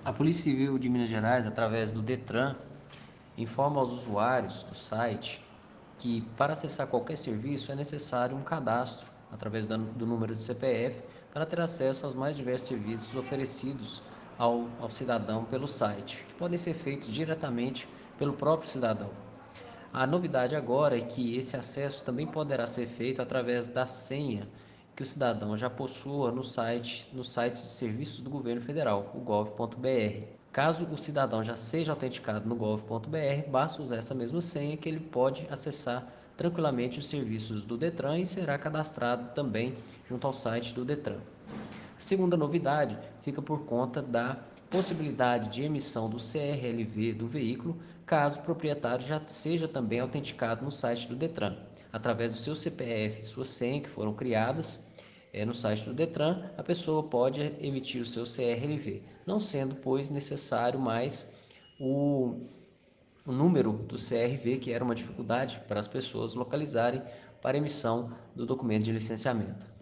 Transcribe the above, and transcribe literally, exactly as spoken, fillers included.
A Polícia Civil de Minas Gerais, através do Detran, informa aos usuários do site que para acessar qualquer serviço é necessário um cadastro através do número de C P F para ter acesso aos mais diversos serviços oferecidos ao, ao cidadão pelo site, que podem ser feitos diretamente pelo próprio cidadão. A novidade agora é que esse acesso também poderá ser feito através da senha que o cidadão já possua no site, nos sites de serviços do governo federal, o gov ponto br. Caso o cidadão já seja autenticado no gov ponto br, basta usar essa mesma senha que ele pode acessar tranquilamente os serviços do Detran e será cadastrado também junto ao site do Detran. A segunda novidade fica por conta da possibilidade de emissão do C R L V do veículo, caso o proprietário já seja também autenticado no site do Detran. Através do seu C P F e sua senha que foram criadas é, no site do Detran, a pessoa pode emitir o seu C R L V, não sendo, pois, necessário mais o, o número do C R V, que era uma dificuldade para as pessoas localizarem para emissão do documento de licenciamento.